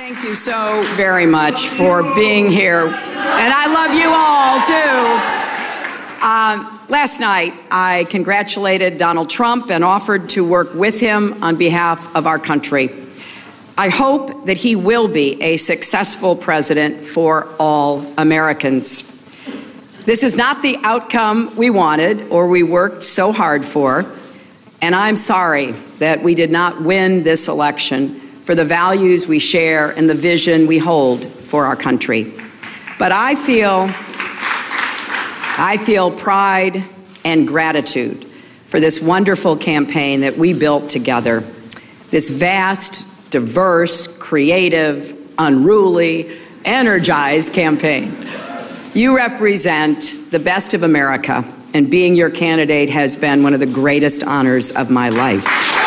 Thank you so very much for being here. And I love you all, too. Last night, I congratulated Donald Trump and offered to work with him on behalf of our country. I hope that he will be a successful president for all Americans. This is not the outcome we wanted or we worked so hard for, and I'm sorry that we did not win this election for the values we share and the vision we hold for our country. But I feel pride and gratitude for this wonderful campaign that we built together, this vast, diverse, creative, unruly, energized campaign. You represent the best of America, and being your candidate has been one of the greatest honors of my life.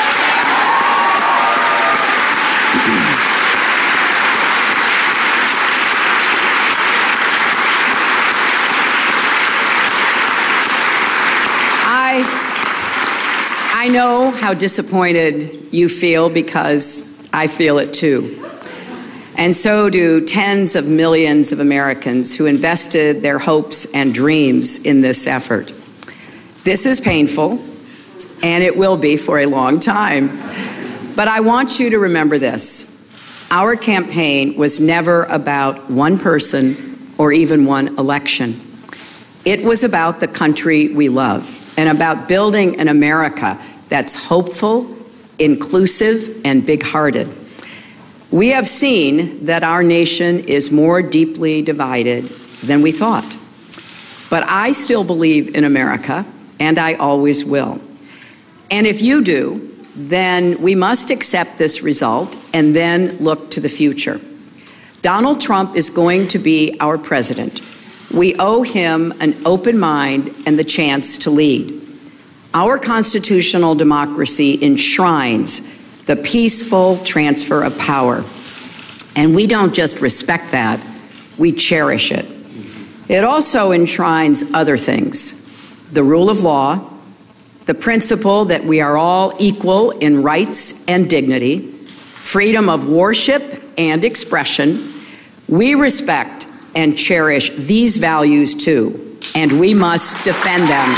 I know how disappointed you feel because I feel it too. And so do tens of millions of Americans who invested their hopes and dreams in this effort. This is painful, and it will be for a long time. But I want you to remember this. Our campaign was never about one person or even one election. It was about the country we love and about building an America that's hopeful, inclusive, and big-hearted. We have seen that our nation is more deeply divided than we thought. But I still believe in America, and I always will. And if you do, then we must accept this result and then look to the future. Donald Trump is going to be our president. We owe him an open mind and the chance to lead. Our constitutional democracy enshrines the peaceful transfer of power. And we don't just respect that, we cherish it. It also enshrines other things: the rule of law, the principle that we are all equal in rights and dignity, freedom of worship and expression. We respect and cherish these values too, and we must defend them.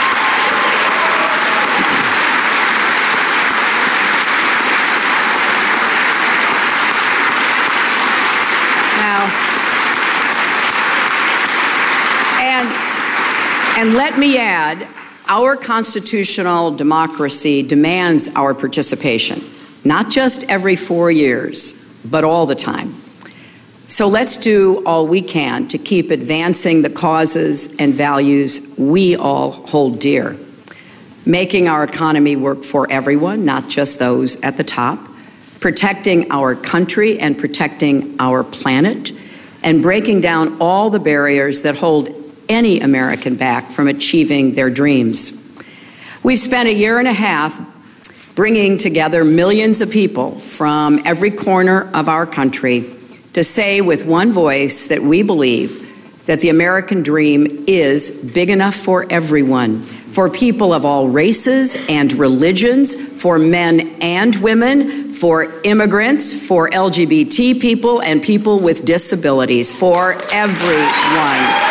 And let me add, our constitutional democracy demands our participation, not just every 4 years, but all the time. So let's do all we can to keep advancing the causes and values we all hold dear, making our economy work for everyone, not just those at the top, protecting our country and protecting our planet, and breaking down all the barriers that hold any American back from achieving their dreams. We've spent a year and a half bringing together millions of people from every corner of our country to say with one voice that we believe that the American dream is big enough for everyone, for people of all races and religions, for men and women, for immigrants, for LGBT people and people with disabilities, for everyone.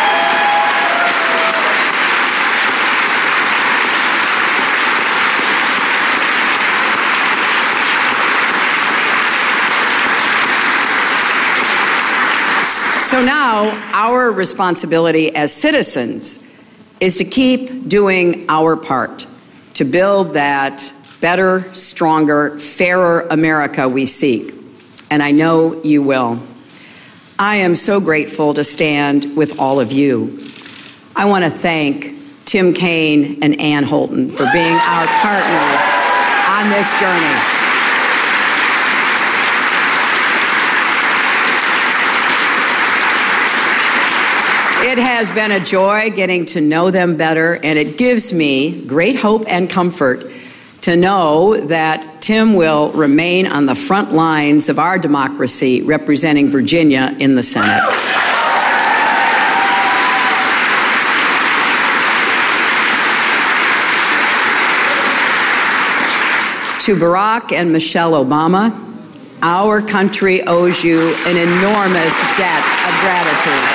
So now our responsibility as citizens is to keep doing our part to build that better, stronger, fairer America we seek. And I know you will. I am so grateful to stand with all of you. I want to thank Tim Kaine and Ann Holton for being our partners on this journey. It has been a joy getting to know them better, and it gives me great hope and comfort to know that Tim will remain on the front lines of our democracy, representing Virginia in the Senate. To Barack and Michelle Obama, Our country owes you an enormous debt of gratitude.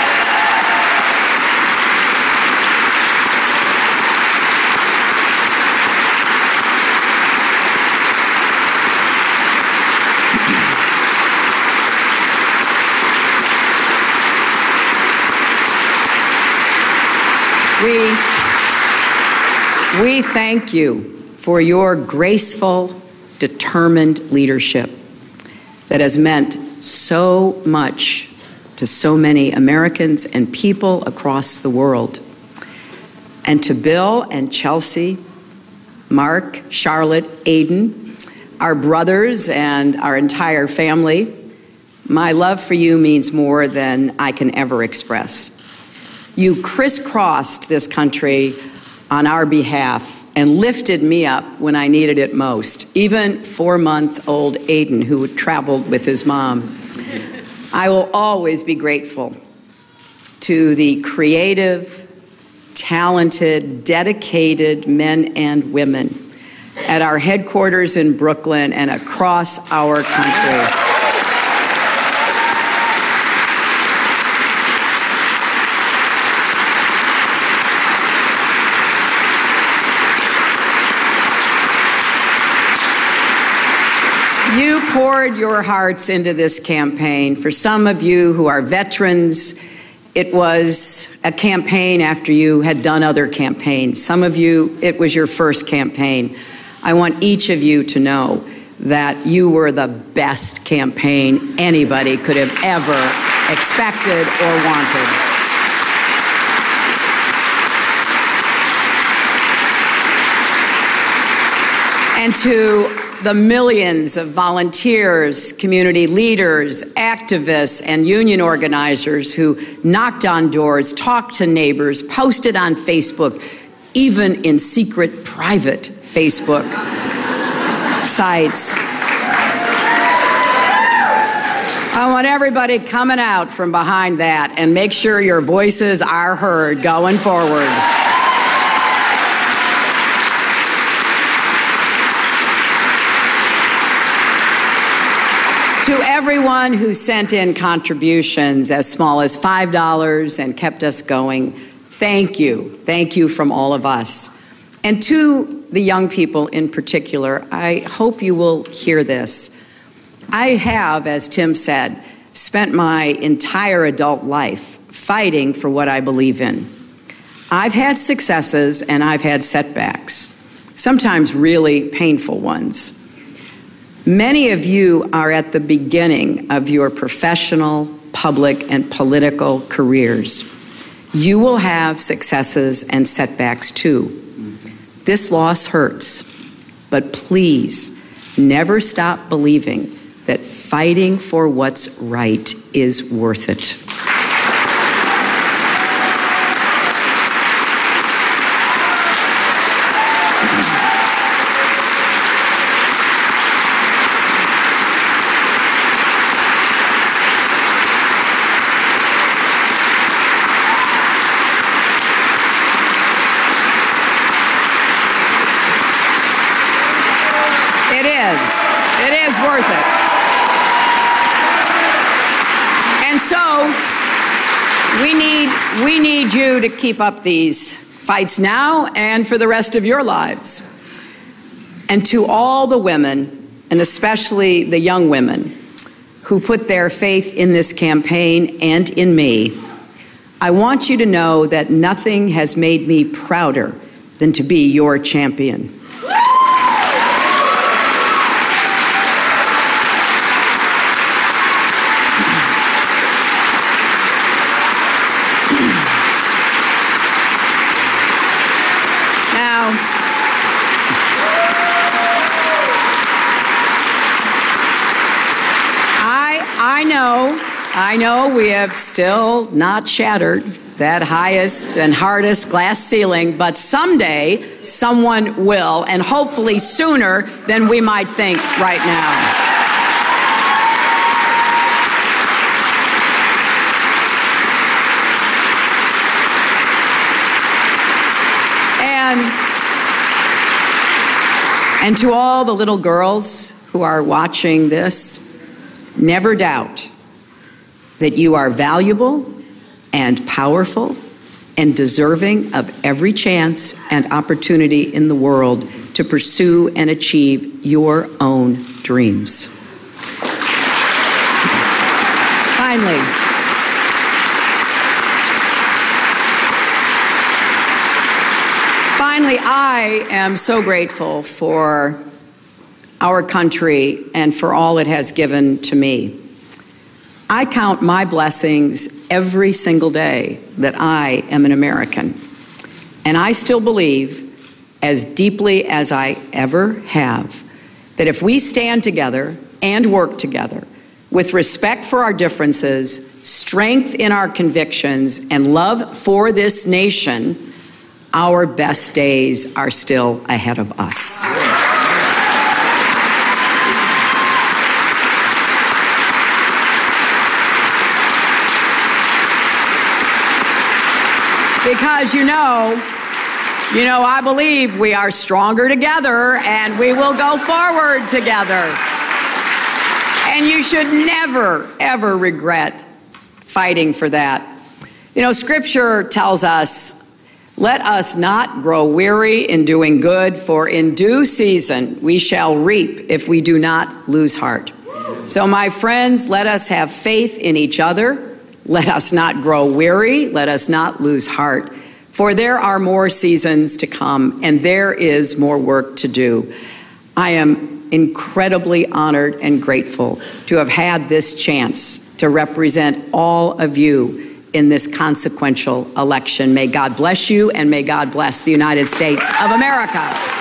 We thank you for your graceful, determined leadership that has meant so much to so many Americans and people across the world. And to Bill and Chelsea, Mark, Charlotte, Aiden, our brothers and our entire family, my love for you means more than I can ever express. You crisscrossed this country on our behalf and lifted me up when I needed it most, even 4-month-old Aiden, who traveled with his mom. I will always be grateful to the creative, talented, dedicated men and women at our headquarters in Brooklyn and across our country. You poured your hearts into this campaign. For some of you who are veterans, it was a campaign after you had done other campaigns. Some of you, it was your first campaign. I want each of you to know that you were the best campaign anybody could have ever expected or wanted. And to the millions of volunteers, community leaders, activists, and union organizers who knocked on doors, talked to neighbors, posted on Facebook, even in secret, private Facebook sites. I want everybody coming out from behind that and make sure your voices are heard going forward. To everyone who sent in contributions as small as $5 and kept us going, thank you. Thank you from all of us. And to the young people in particular, I hope you will hear this. I have, as Tim said, spent my entire adult life fighting for what I believe in. I've had successes and I've had setbacks, sometimes really painful ones. Many of you are at the beginning of your professional, public, and political careers. You will have successes and setbacks too. This loss hurts, but please never stop believing that fighting for what's right is worth it. It is worth it. And so we need you to keep up these fights now and for the rest of your lives. And to all the women, and especially the young women, who put their faith in this campaign and in me, I want you to know that nothing has made me prouder than to be your champion. I know we have still not shattered that highest and hardest glass ceiling, but someday someone will, and hopefully sooner than we might think right now. And to all the little girls who are watching this, never doubt that you are valuable and powerful and deserving of every chance and opportunity in the world to pursue and achieve your own dreams. Finally, I am so grateful for our country and for all it has given to me. I count my blessings every single day that I am an American. And I still believe, as deeply as I ever have, that if we stand together and work together with respect for our differences, strength in our convictions, and love for this nation, our best days are still ahead of us. Because I believe we are stronger together and we will go forward together. And you should never, ever regret fighting for that. Scripture tells us, let us not grow weary in doing good, for in due season we shall reap if we do not lose heart. So my friends, let us have faith in each other. Let us not grow weary. Let us not lose heart. For there are more seasons to come, and there is more work to do. I am incredibly honored and grateful to have had this chance to represent all of you in this consequential election. May God bless you, and may God bless the United States of America.